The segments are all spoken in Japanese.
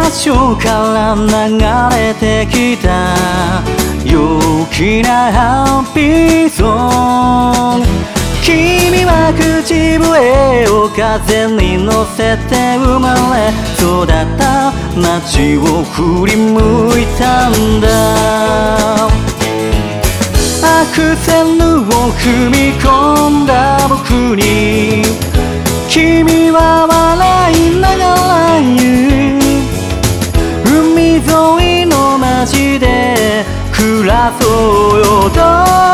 ラジオから流れてきた陽気なハッピーソング、君は口笛を風に乗せて生まれ育った街を振り向いたんだ。アクセルを踏み込んだ僕に君は笑いながら言う、海沿いの街で暮らそうよと。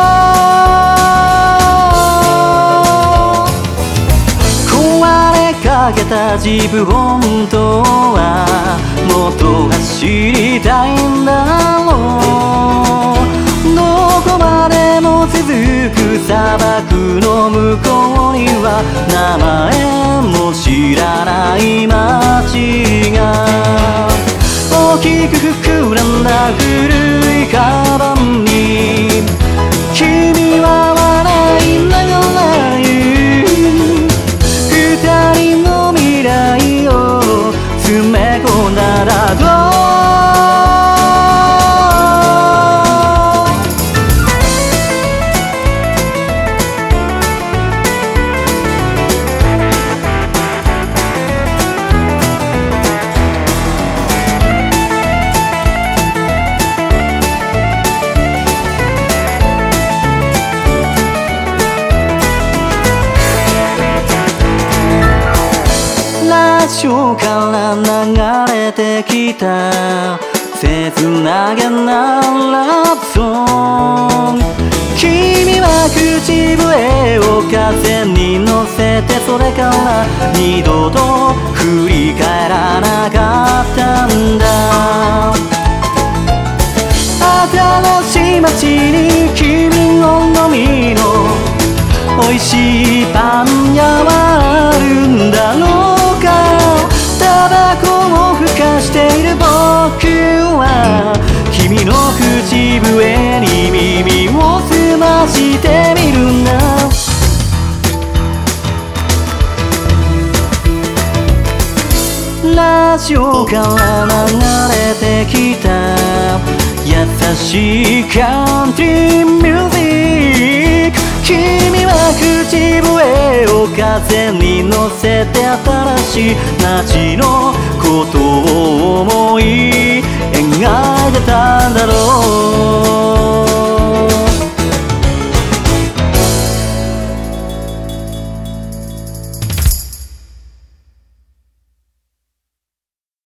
壊れかけた自分本当はもっと走りたいんだろう。どこまでも続く砂漠の向こうには名前も知らない街が、大きく膨らんだ古いカバンに君は笑いながら言う、二人の未来を詰め込んだらどう。ラジオから流れてきた切なげなラブソング、君は口笛を風に乗せてそれから二度と振り返らなかったんだ。新しい街に君ののみの美味しいパン屋はあるんだろうか。タバコをふかしている僕は君の口笛に耳を澄ましてみるんだ。ラジオから流れてきた優しいカントリーミュージック、君は口笛を風に乗せて新しい街の